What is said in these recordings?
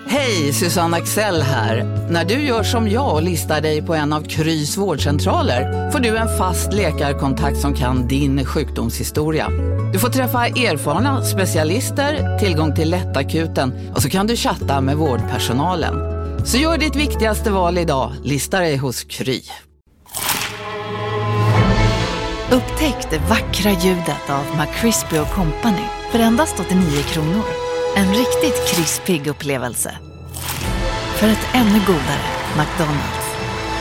Hej, Susanne Axel här. När du gör som jag och listar dig på en av Krys vårdcentraler får du en fast läkarkontakt som kan din sjukdomshistoria. Du får träffa erfarna specialister, tillgång till lättakuten och så kan du chatta med vårdpersonalen. Så gör ditt viktigaste val idag, lista dig hos Kry. Upptäck det vackra ljudet av McCrispy & Company för endast 89 kronor. En riktigt krispig upplevelse. För ett ännu godare McDonald's.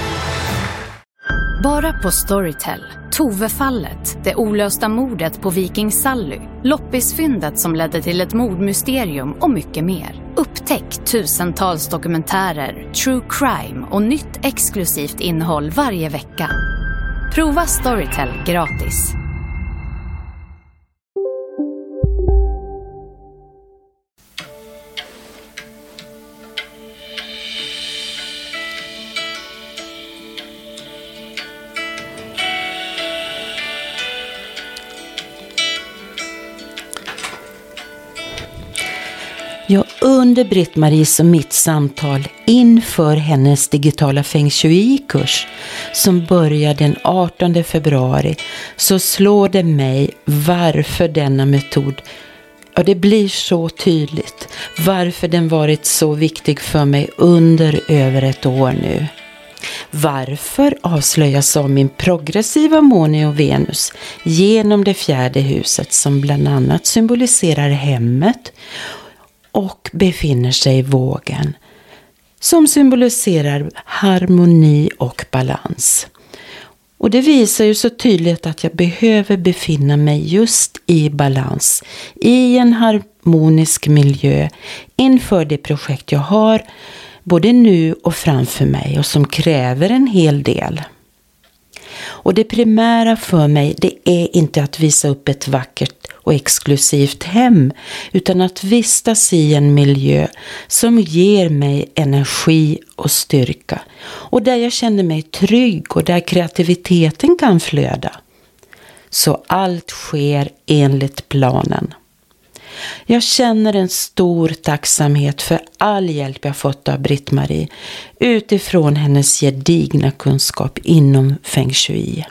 Bara på Storytel. Tove-fallet, det olösta mordet på Viking Sally, loppisfyndet som ledde till ett mordmysterium och mycket mer. Upptäck tusentals dokumentärer, true crime och nytt exklusivt innehåll varje vecka. Prova Storytel gratis. Ja, under Britt-Maries och mitt samtal inför hennes digitala Feng Shui-kurs som börjar den 18 februari så slår det mig varför denna metod, ja det blir så tydligt, varför den varit så viktig för mig under över ett år nu. Varför avslöjas av min progressiva måne och Venus genom det 4:e huset som bland annat symboliserar hemmet och befinner sig i vågen som symboliserar harmoni och balans. Och det visar ju så tydligt att jag behöver befinna mig just i balans, i en harmonisk miljö inför det projekt jag har både nu och framför mig och som kräver en hel del. Och det primära för mig, det är inte att visa upp ett vackert och exklusivt hem, utan att vistas i en miljö som ger mig energi och styrka och där jag känner mig trygg och där kreativiteten kan flöda. Så allt sker enligt planen. Jag känner en stor tacksamhet för all hjälp jag fått av Britt-Marie utifrån hennes gedigna kunskap inom Feng Shui.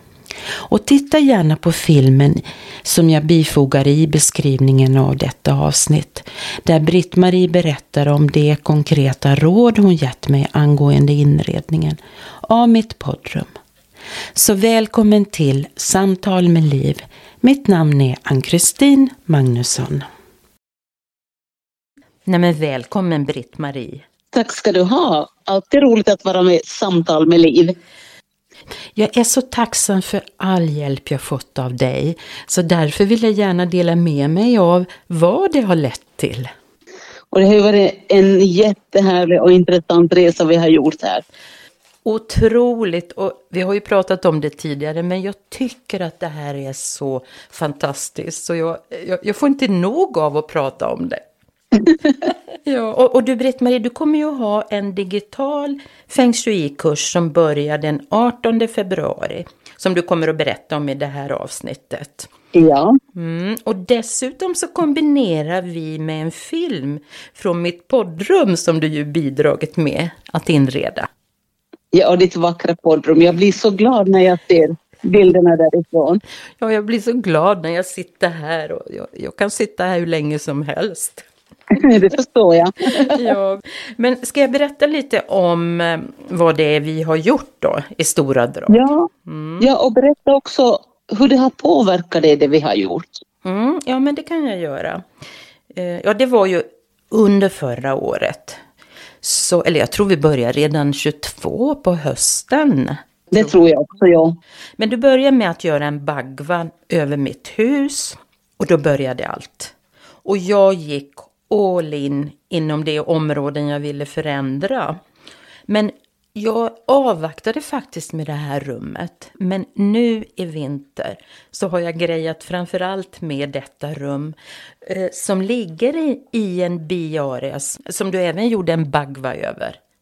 Och titta gärna på filmen som jag bifogar i beskrivningen av detta avsnitt, där Britt-Marie berättar om det konkreta råd hon gett mig angående inredningen av mitt poddrum. Så välkommen till Samtal med Liv. Mitt namn är Ann-Kristin Magnusson. Nej men välkommen Britt-Marie. Tack ska du ha. Alltid roligt att vara med i Samtal med Liv. Jag är så tacksam för all hjälp jag fått av dig. Så därför vill jag gärna dela med mig av vad det har lett till. Och det har varit en jättehärlig och intressant resa vi har gjort här. Otroligt, och vi har ju pratat om det tidigare, men jag tycker att det här är så fantastiskt. Så jag får inte nog av att prata om det. Ja, och du Britt-Marie, du kommer ju ha en digital Feng Shui-kurs som börjar den 18 februari. Som du kommer att berätta om i det här avsnittet. Ja. Och dessutom så kombinerar vi med en film från mitt poddrum som du ju bidragit med att inreda. Ja, och ditt vackra poddrum. Jag blir så glad när jag ser bilderna därifrån. Ja, jag blir så glad när jag sitter här och jag kan sitta här hur länge som helst. Det förstår jag. Ja, men ska jag berätta lite om vad det är vi har gjort då i stora drag? Ja, ja, och berätta också hur det har påverkat det vi har gjort. Ja, men det kan jag göra. Ja, det var ju under förra året. Så, eller jag tror vi börjar redan 22 på hösten. Det tror jag också, ja. Men du börjar med att göra en bagva över mitt hus. Och då började allt. Och jag gick all in inom det områden jag ville förändra. Men jag avvaktade faktiskt med det här rummet. Men nu i vinter så har jag grejat framförallt med detta rum. Som ligger i en biarea som du även gjorde en bagva över.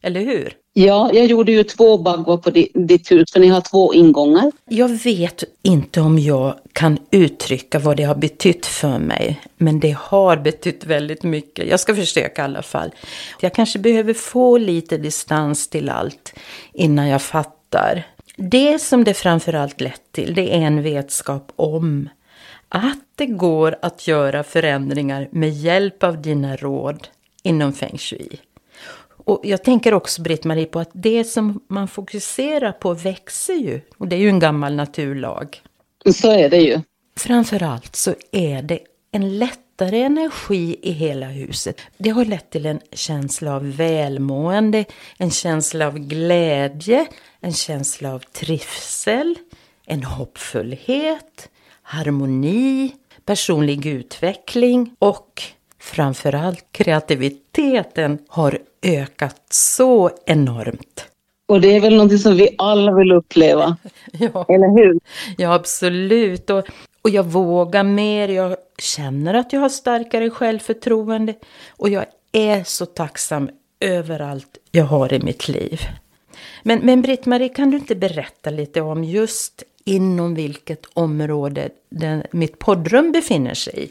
eller hur? Ja, jag gjorde ju 2 baggar på ditt hus, för ni har 2 ingångar. Jag vet inte om jag kan uttrycka vad det har betytt för mig, men det har betytt väldigt mycket. Jag ska försöka i alla fall. Jag kanske behöver få lite distans till allt innan jag fattar. Det som det framförallt lett till, det är en vetskap om att det går att göra förändringar med hjälp av dina råd inom Feng Shui. Och jag tänker också, Britt-Marie, på att det som man fokuserar på växer ju. Och det är ju en gammal naturlag. Så är det ju. Framförallt så är det en lättare energi i hela huset. Det har lett till en känsla av välmående, en känsla av glädje, en känsla av trivsel, en hoppfullhet, harmoni, personlig utveckling och framförallt kreativiteten har ökat så enormt. Och det är väl något som vi alla vill uppleva, Ja. eller hur? Ja, absolut. Och jag vågar mer, jag känner att jag har starkare självförtroende och jag är så tacksam över allt jag har i mitt liv. Men Britt-Marie, kan du inte berätta lite om just inom vilket område mitt poddrum befinner sig i?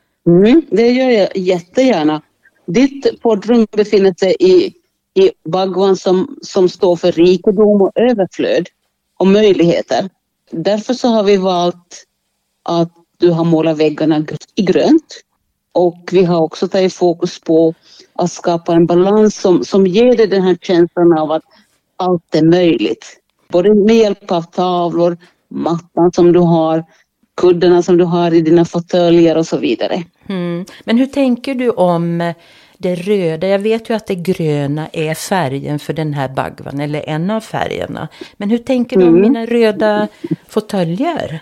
Det gör jag jättegärna. Ditt poddrum befinner sig i Bhagwan som står för rikedom och överflöd och möjligheter. Därför så har vi valt att du har målat väggarna i grönt. Och vi har också tagit fokus på att skapa en balans som ger dig den här känslan av att allt är möjligt. Både med hjälp av tavlor, mattan som du har, kuddarna som du har i dina fåtöljer och så vidare. Men hur tänker du om det röda? Jag vet ju att det gröna är färgen för den här Bhagwan, eller en av färgerna. Men hur tänker du om mina röda fåtöljer?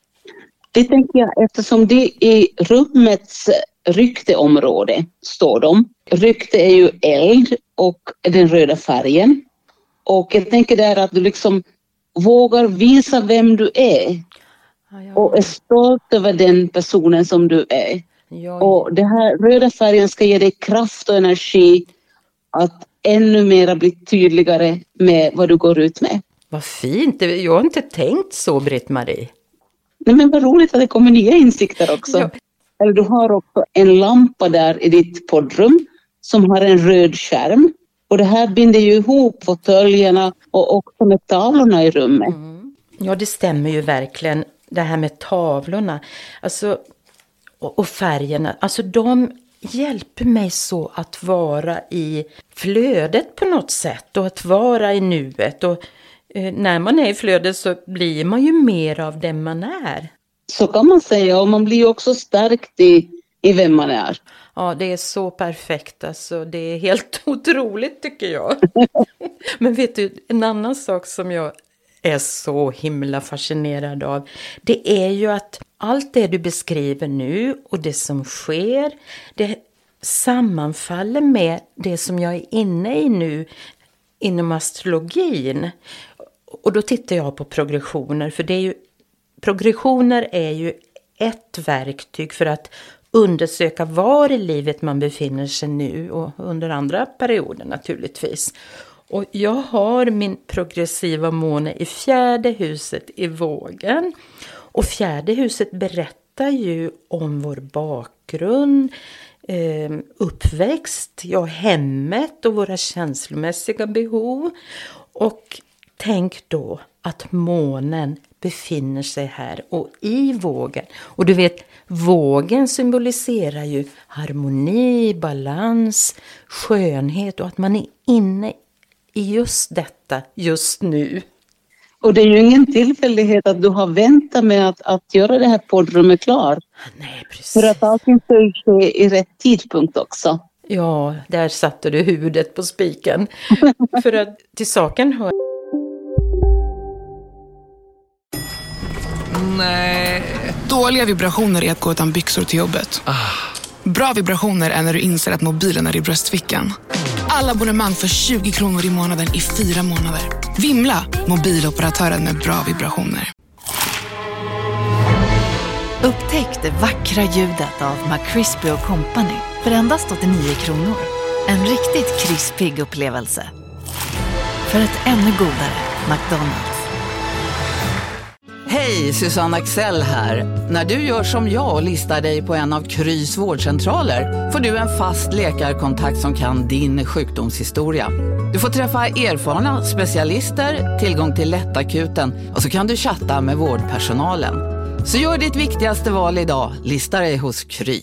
Det tänker jag eftersom det i rummets rykteområde står de. Rykte är ju eld och den röda färgen. Och jag tänker där att du liksom vågar visa vem du är. Och är stolt över den personen som du är. Och den här röda färgen ska ge dig kraft och energi att ännu mer bli tydligare med vad du går ut med. Vad fint, jag har inte tänkt så, Britt-Marie. Nej, men vad roligt att det kommer nya insikter också. Ja. Eller du har också en lampa där i ditt poddrum som har en röd skärm. Och det här binder ju ihop fåtöljerna och också med tavlorna i rummet. Ja, det stämmer ju verkligen. Det här med tavlorna. Alltså, och färgerna. Alltså de hjälper mig så att vara i flödet på något sätt. Och att vara i nuet. Och när man är i flödet så blir man ju mer av den man är. Så kan man säga. Och man blir också stärkt i vem man är. Ja, det är så perfekt. Alltså, det är helt otroligt tycker jag. Men vet du, en annan sak som jag är så himla fascinerad av. Det är ju att allt det du beskriver nu och det som sker, det sammanfaller med det som jag är inne i nu inom astrologin. Och då tittar jag på progressioner, för det är ju, progressioner är ju ett verktyg för att undersöka var i livet man befinner sig nu och under andra perioder naturligtvis. Och jag har min progressiva måne i 4:e huset i vågen. Och 4:e huset berättar ju om vår bakgrund, uppväxt, hemmet och våra känslomässiga behov. Och tänk då att månen befinner sig här och i vågen. Och du vet, vågen symboliserar ju harmoni, balans, skönhet och att man är inne i just detta just nu. Och det är ju ingen tillfällighet att du har väntat med att göra det här poddrummet klar. Nej, precis. För att allting ska ske i rätt tidpunkt också. Ja, där satte du huvudet på spiken. För att till saken hör... Nej. Dåliga vibrationer är att gå utan byxor till jobbet. Bra vibrationer är när du inser att mobilen är i bröstfickan. Alla abonnemang för 20 kronor i månaden i 4 månader. Vimla, mobiloperatören med bra vibrationer. Upptäck det vackra ljudet av McCrispy & Company för endast 89 kronor. En riktigt krispig upplevelse. För ett ännu godare McDonald's. Hej, Susanne Axel här. När du gör som jag och listar dig på en av Krys vårdcentraler får du en fast läkarkontakt som kan din sjukdomshistoria. Du får träffa erfarna specialister, tillgång till lättakuten och så kan du chatta med vårdpersonalen. Så gör ditt viktigaste val idag, lista dig hos Kry.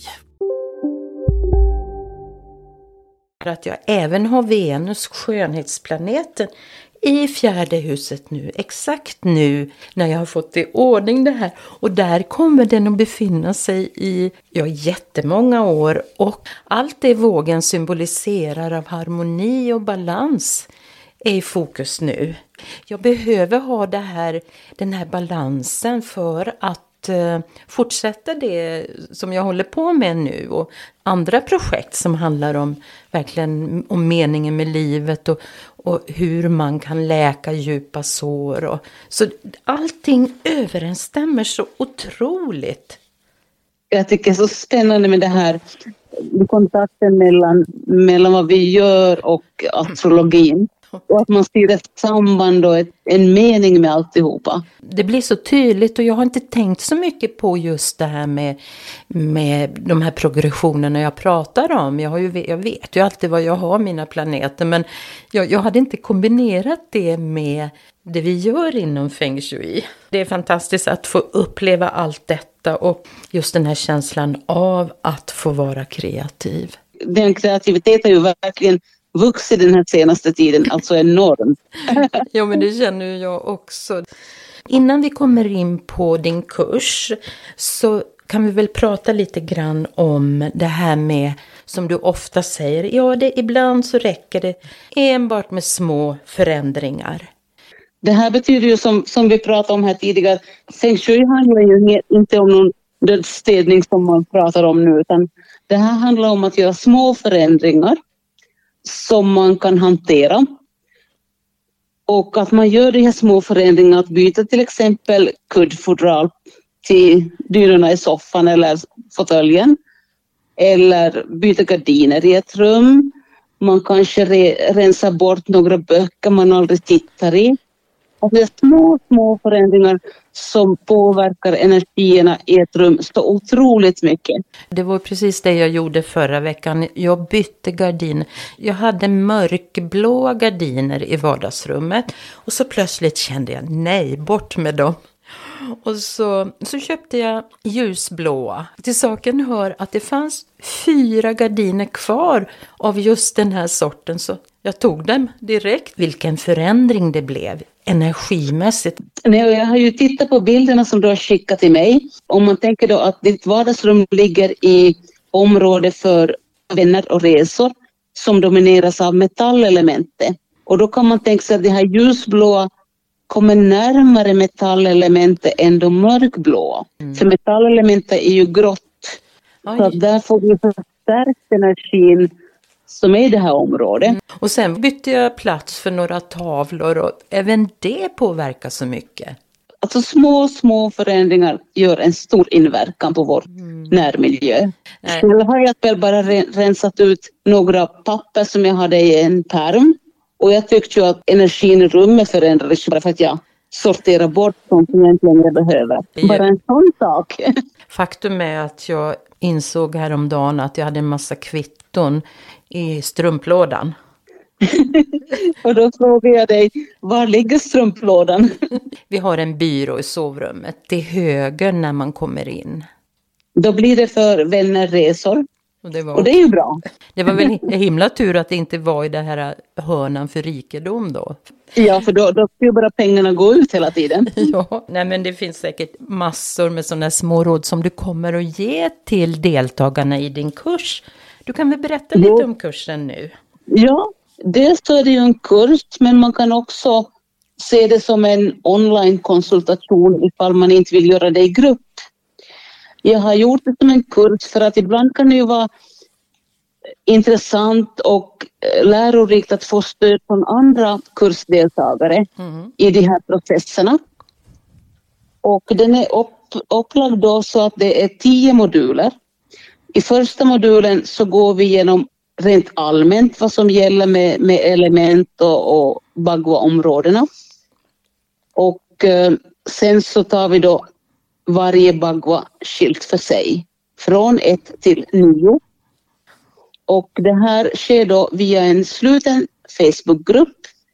Att jag även har Venus, skönhetsplaneten, i 4:e huset nu, exakt nu när jag har fått i ordning det här. Och där kommer den att befinna sig i jättemånga år. Och allt det vågen symboliserar av harmoni och balans är i fokus nu. Jag behöver ha den här balansen för att fortsätta det som jag håller på med nu och andra projekt som handlar om verkligen om meningen med livet och hur man kan läka djupa sår. Så allting överensstämmer så otroligt. Jag tycker det är så spännande med det här kontakten mellan vad vi gör och astrologin. Och att man ser ett samband och en mening med alltihopa. Det blir så tydligt och jag har inte tänkt så mycket på just det här med de här progressionerna jag pratar om. Jag vet ju alltid vad jag har mina planeter, men jag hade inte kombinerat det med det vi gör inom Feng Shui. Det är fantastiskt att få uppleva allt detta och just den här känslan av att få vara kreativ. Den kreativiteten är ju verkligen vuxit den här senaste tiden, alltså enormt. Ja, men det känner jag också. Innan vi kommer in på din kurs så kan vi väl prata lite grann om det här med, som du ofta säger, ibland så räcker det enbart med små förändringar. Det här betyder ju som vi pratade om här tidigare, Feng Shui handlar ju inte om någon dödsstädning som man pratar om nu, utan det här handlar om att göra små förändringar som man kan hantera. Och att man gör de här små förändringarna, att byta till exempel kuddfodral till dynorna i soffan eller fåtöljen. Eller byta gardiner i ett rum. Man kanske rensa bort några böcker man aldrig tittar i. Och det är små förändringar som påverkar energierna i ett rum så otroligt mycket. Det var precis det jag gjorde förra veckan. Jag bytte gardiner. Jag hade mörkblåa gardiner i vardagsrummet. Och så plötsligt kände jag, nej, bort med dem. Och så köpte jag ljusblåa. Till saken hör att det fanns 4 gardiner kvar av just den här sorten. Så jag tog dem direkt. Vilken förändring det blev energimässigt. Jag har ju tittat på bilderna som du har skickat till mig. Om man tänker då att ditt vardagsrum ligger i område för vänner och resor som domineras av metallelementet. Och då kan man tänka sig att det här ljusblåa kommer närmare metallelementet än de mörkblåa. För metallelementet är ju grått. Oj. Så att där får vi förstärkt energin som är i det här området. Och sen bytte jag plats för några tavlor och även det påverkar så mycket. Alltså små förändringar gör en stor inverkan på vår närmiljö. Själv har jag bara rensat ut några papper som jag hade i en pärm. Och jag tyckte ju att energin i rummet förändrades bara för att jag sorterar bort sånt som jag inte längre behöver. Bara en sån sak. Faktum är att jag insåg häromdagen att jag hade en massa kvitton i strumplådan. Och då frågar jag dig, var ligger strumplådan? Vi har en byrå i sovrummet till höger när man kommer in. Då blir det för vännerresor. Och det är ju bra. Det var väl himla tur att det inte var i det här hörnan för rikedom då. Ja, för då skulle bara pengarna gå ut hela tiden. Ja, nej, men det finns säkert massor med sådana små råd som du kommer att ge till deltagarna i din kurs. Du kan väl berätta lite om kursen nu? Ja, dels så är det ju en kurs, men man kan också se det som en online-konsultation ifall man inte vill göra det i grupp. Jag har gjort det som en kurs för att ibland kan det ju vara intressant och lärorikt att få stöd från andra kursdeltagare i de här processerna. Och den är upplagd då så att det är 10 moduler. I första modulen så går vi igenom rent allmänt vad som gäller med element och Bagua-områdena. Och sen så tar vi då varje Bagua skilt för sig. Från 1 till 9. Och det här sker då via en sluten Facebookgrupp.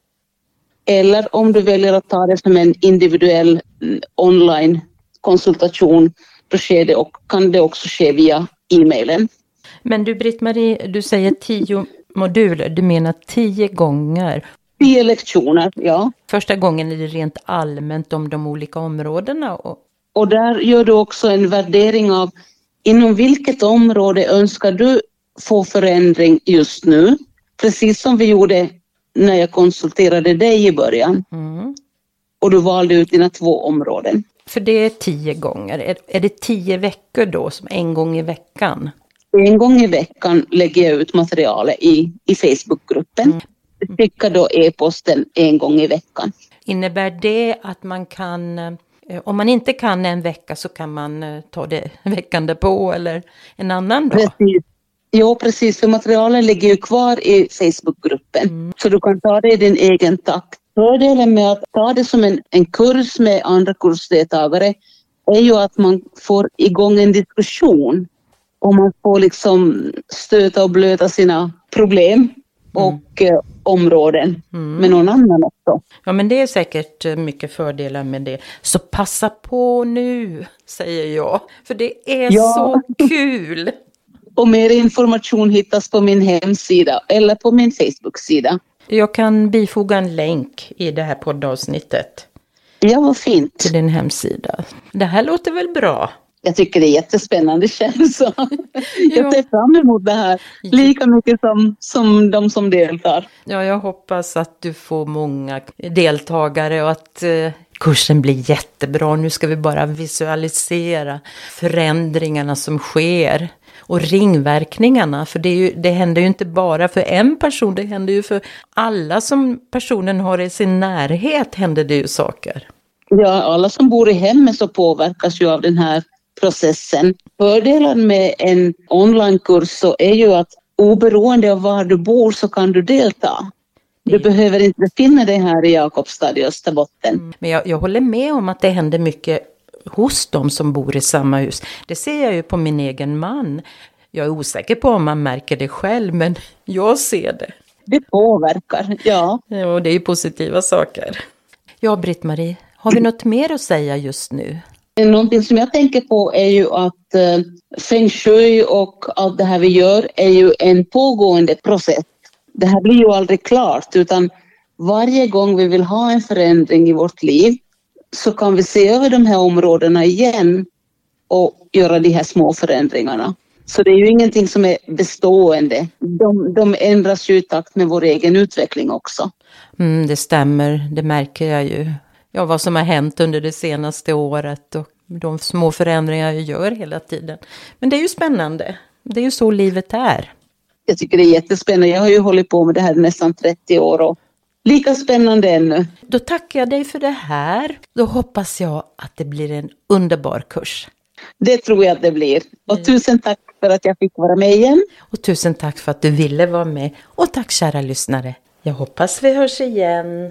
Eller om du väljer att ta det som en individuell online konsultation, då sker det och kan det också ske via e-mailen. Men du Britt-Marie, du säger 10 moduler, du menar 10 gånger? 10 lektioner, ja. Första gången är det rent allmänt om de olika områdena. Och där gör du också en värdering av inom vilket område önskar du få förändring just nu. Precis som vi gjorde när jag konsulterade dig i början. Mm. Och du valde ut dina 2 områden. För det är 10 gånger. Är det 10 veckor då, som en gång i veckan? En gång i veckan lägger jag ut materialet i Facebookgruppen. Jag skickar då e-posten en gång i veckan. Innebär det att man kan, om man inte kan en vecka så kan man ta det veckan därpå eller en annan dag? Precis. Ja, precis. För materialen ligger ju kvar i Facebookgruppen. Så du kan ta det i din egen takt. Fördelen med att ta det som en kurs med andra kursdeltagare är ju att man får igång en diskussion. Och man får liksom stöta och blöta sina problem och områden med någon annan också. Ja, men det är säkert mycket fördelar med det. Så passa på nu, säger jag. För det är så kul. Och mer information hittas på min hemsida eller på min Facebook-sida. Jag kan bifoga en länk i det här poddavsnittet. Ja, vad fint. Till din hemsida. Det här låter väl bra? Jag tycker det är jättespännande känsla. Jag ser fram emot det här lika mycket som de som deltar. Ja, jag hoppas att du får många deltagare och att kursen blir jättebra. Nu ska vi bara visualisera förändringarna som sker. Och ringverkningarna, för det händer ju inte bara för en person, det händer ju för alla som personen har i sin närhet händer det ju saker. Ja, alla som bor i hemmet så påverkas ju av den här processen. Fördelen med en onlinekurs så är ju att oberoende av var du bor så kan du delta. Du behöver inte befinna dig här i Jakobstad i Österbotten. Men jag håller med om att det händer mycket hos dem som bor i samma hus. Det ser jag ju på min egen man. Jag är osäker på om man märker det själv, men jag ser det. Det påverkar, ja. Och det är ju positiva saker. Ja, Britt-Marie, har vi något mer att säga just nu? Någonting som jag tänker på är ju att feng shui och allt det här vi gör är ju en pågående process. Det här blir ju aldrig klart, utan varje gång vi vill ha en förändring i vårt liv så kan vi se över de här områdena igen och göra de här små förändringarna. Så det är ju ingenting som är bestående. De ändras ju i takt med vår egen utveckling också. Det stämmer, det märker jag ju. Ja, vad som har hänt under det senaste året och de små förändringar jag gör hela tiden. Men det är ju spännande. Det är ju så livet är. Jag tycker det är jättespännande. Jag har ju hållit på med det här nästan 30 år och lika spännande ännu. Då tackar jag dig för det här. Då hoppas jag att det blir en underbar kurs. Det tror jag att det blir. Och tusen tack för att jag fick vara med igen. Och tusen tack för att du ville vara med. Och tack kära lyssnare. Jag hoppas vi hörs igen.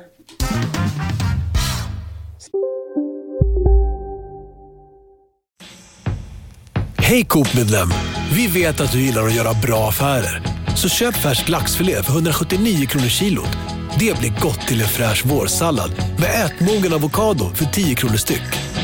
Hej Coop-medlem! Vi vet att du gillar att göra bra affärer. Så köp färsk laxfilé för 179 kronor kilot. Det blir gott till en fräsch vårsallad med ätmogen avokado för 10 kronor styck.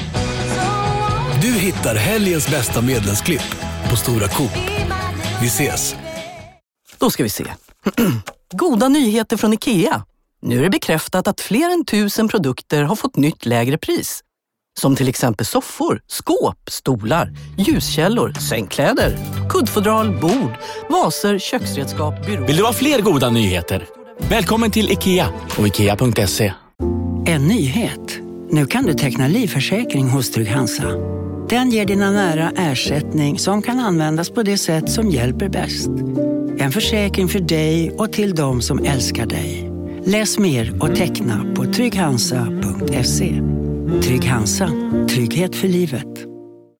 Du hittar helgens bästa medlemsklipp på Stora Coop. Vi ses! Då ska vi se. Goda nyheter från IKEA. Nu är det bekräftat att fler än 1000 produkter har fått nytt lägre pris. Som till exempel soffor, skåp, stolar, ljuskällor, sängkläder, kuddfodral, bord, vaser, köksredskap, byråer. Vill du ha fler goda nyheter? Välkommen till IKEA och IKEA.se. En nyhet. Nu kan du teckna livförsäkring hos Trygg Hansa. Den ger dina nära ersättning som kan användas på det sätt som hjälper bäst. En försäkring för dig och till de som älskar dig. Läs mer och teckna på trygghansa.se. Trygg Hansa. Trygghet för livet.